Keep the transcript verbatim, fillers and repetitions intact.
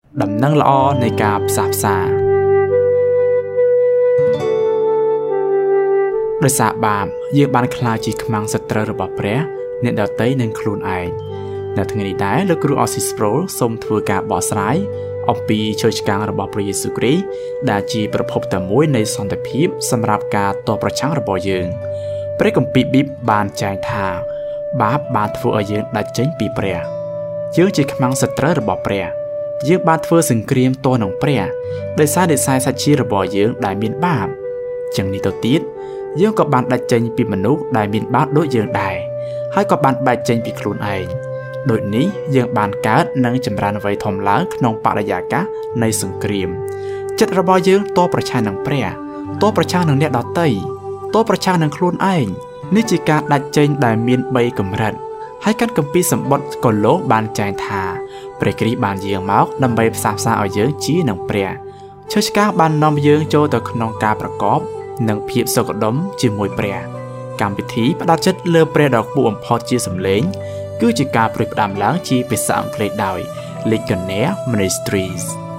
ដំណឹងល្អនៃការផ្សះផ្សាដោយសារបាបយើងបានខ្លាចជាខ្មាំងសត្រូវរបស់ព្រះអ្នកដទៃនិងខ្លួនឯងនៅថ្ងៃនេះដែរលោកគ្រូ Osis Pro សូមធ្វើការបកស្រាយអំពីឈើឆ្កាងរបស់ព្រះយេស៊ូវគ្រីស្ទដែលជាប្រភពតែមួយនៃសន្តិភាពសម្រាប់ការតបប្រឆាំងរបស់យើងព្រះគម្ពីរប៊ីបបានចែងថាបាបបានធ្វើឲ្យយើងដាច់ចេញពីព្រះយើងជាខ្មាំងសត្រូវរបស់ព្រះយើងបានធ្វើសង្គ្រាមទល់នឹងព្រះដោយសារនិស្ស័យសាជារបស់យើងដែលមានបាបចឹងនេះទៅទៀតយើងក៏បានដាច់ចេញពីមនុស្សដែលមានបាបដូចយើងដែរហើយក៏បានបែកចេញពីខ្លួនឯងដូចនេះយើងបានកើតនិងចម្រើនអ្វីធំឡើងក្នុងបរិយាកាសនៃសង្គ្រាមចិត្តរបស់យើងតប្រឆាំងនឹងព្រះតប្រឆាំងនឹងអ្នកដទៃតប្រឆាំងនឹងខ្លួនឯងនេះជាការដាច់ចេញដែលមានបីកម្រិតហើយកាន់គម្ពីរសម្បត្តិកូឡូសបានចែងថាព្រះគ្រីស្ទបានយាងមកដើម្បីផ្សះផ្សាឲ្យយើងជានឹងព្រះឈើឆ្កាងបាននាំយើងចូលទៅក្នុងការប្រកបនិងភាពសុខដុមជាមួយព្រះកម្មវិធីផ្ដាច់ចិត្តលើព្រះដ៏ខ្ពស់បំផុតជាសម្លេងគឺជាការប្រព្រឹត្តផ្ដាំឡើងជាភាសាអង់គ្លេសដោយ Ligonier Ministries